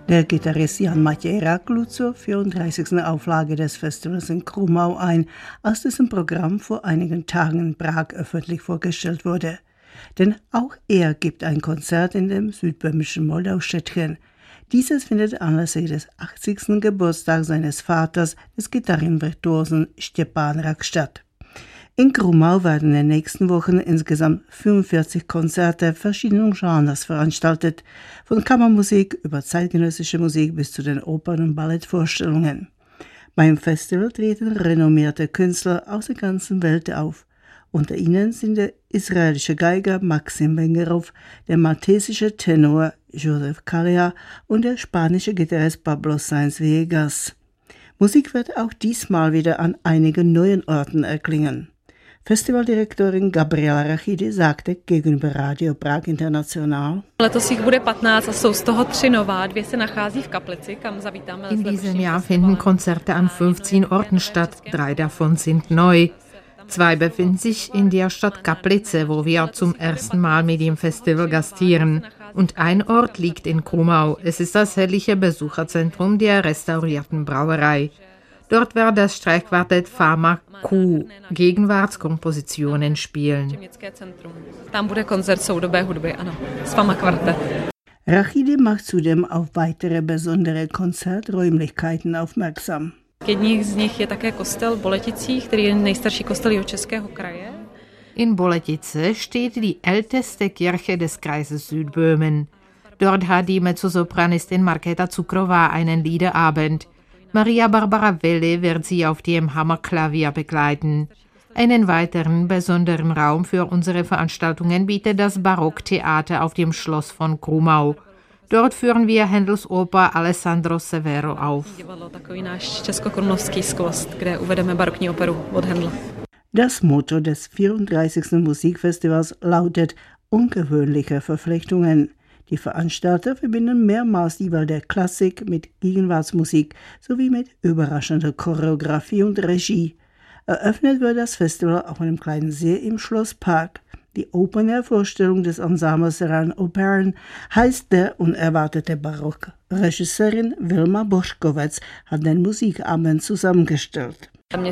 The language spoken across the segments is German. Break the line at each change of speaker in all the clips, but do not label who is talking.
Der Gitarrist Jan Matejrak lud zur 34. Auflage des Festivals in Krumau ein, als dessen Programm vor einigen Tagen in Prag öffentlich vorgestellt wurde. Denn auch er gibt ein Konzert in dem südböhmischen Moldaustädtchen. Dieses findet anlässlich des 80. Geburtstags seines Vaters, des Gitarrenvirtuosen Stepan Rak, statt. In Krumau werden in den nächsten Wochen insgesamt 45 Konzerte verschiedener Genres veranstaltet, von Kammermusik über zeitgenössische Musik bis zu den Opern- und Ballettvorstellungen. Beim Festival treten renommierte Künstler aus der ganzen Welt auf. Unter ihnen sind der israelische Geiger Maxim Bengerov, der maltesische Tenor Joseph Calleja und der spanische Gitarrist Pablo Sáenz Villegas. Musik wird auch diesmal wieder an einigen neuen Orten erklingen. Festivaldirektorin Gabriela Rachidi sagte gegenüber Radio Prag International:
In diesem Jahr finden Konzerte an 15 Orten statt, 3 davon sind neu. 2 befinden sich in der Stadt Kaplice, wo wir zum ersten Mal mit dem Festival gastieren. Und ein Ort liegt in Krumau. Es ist das herrliche Besucherzentrum der restaurierten Brauerei. Dort wird das Streichquartett Fama Q Gegenwartskompositionen spielen.
Rachidi macht zudem auf weitere besondere Konzerträumlichkeiten aufmerksam.
In Boletice steht die älteste Kirche des Kreises Südböhmen. Dort hat die Mezzosopranistin Markéta Cukrová einen Liederabend. Maria Barbara Welle wird sie auf dem Hammerklavier begleiten. Einen weiteren besonderen Raum für unsere Veranstaltungen bietet das Barocktheater auf dem Schloss von Krumau. Dort führen wir Händels Oper Alessandro Severo auf.
Das Motto des 34. Musikfestivals lautet ungewöhnliche Verflechtungen. Die Veranstalter verbinden mehrmals die Welt der Klassik mit Gegenwartsmusik sowie mit überraschender Choreografie und Regie. Eröffnet wird das Festival auf einem kleinen See im Schlosspark. Die Open-Air-Vorstellung des Ensembles Serán Opern heißt Der unerwartete Barock. Regisseurin Vilma Boškovec hat den Musikabend zusammengestellt.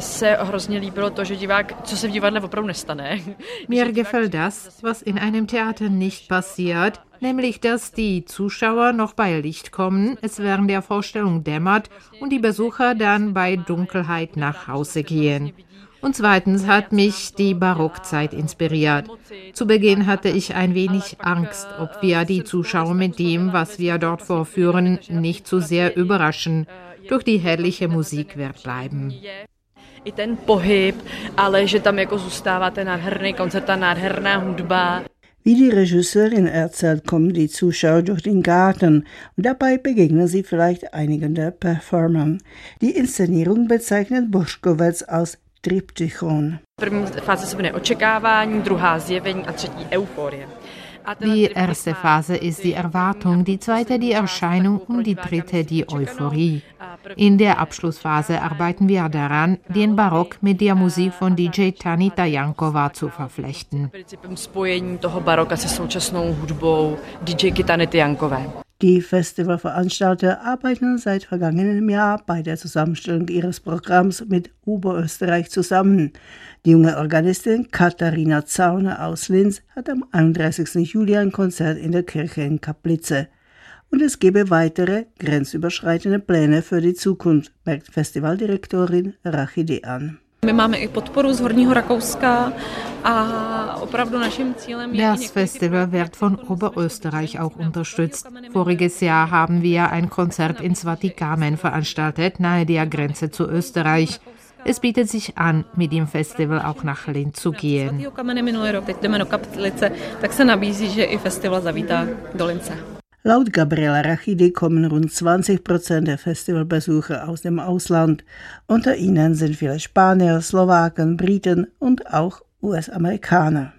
Mir gefällt das, was in einem Theater nicht passiert, nämlich dass die Zuschauer noch bei Licht kommen, es während der Vorstellung dämmert und die Besucher dann bei Dunkelheit nach Hause gehen. Und zweitens hat mich die Barockzeit inspiriert. Zu Beginn hatte ich ein wenig Angst, ob wir die Zuschauer mit dem, was wir dort vorführen, nicht zu sehr überraschen. Doch die herrliche Musik wird bleiben.
Wie die Regisseurin erzählt, kommen die Zuschauer durch den Garten und dabei begegnen sie vielleicht einigen der Performern. Die Inszenierung bezeichnet Boškovec als Triptychon.
Die erste Phase ist die Erwartung, die zweite die Erscheinung und die dritte die Euphorie. In der Abschlussphase arbeiten wir daran, den Barock mit der Musik von DJ Tanita Jankova zu verflechten.
Die Festivalveranstalter arbeiten seit vergangenem Jahr bei der Zusammenstellung ihres Programms mit Oberösterreich zusammen. Die junge Organistin Katharina Zauner aus Linz hat am 31. Juli ein Konzert in der Kirche in Kaplice. Und es gebe weitere, grenzüberschreitende Pläne für die Zukunft, merkt Festivaldirektorin Rachidi an.
Das Festival wird von Oberösterreich auch unterstützt. Voriges Jahr haben wir ein Konzert in Svatikamen veranstaltet, nahe der Grenze zu Österreich. Es bietet sich an, mit dem Festival auch nach Linz zu gehen.
Laut Gabriela Rachidi kommen rund 20% der Festivalbesucher aus dem Ausland. Unter ihnen sind viele Spanier, Slowaken, Briten und auch US-Amerikaner.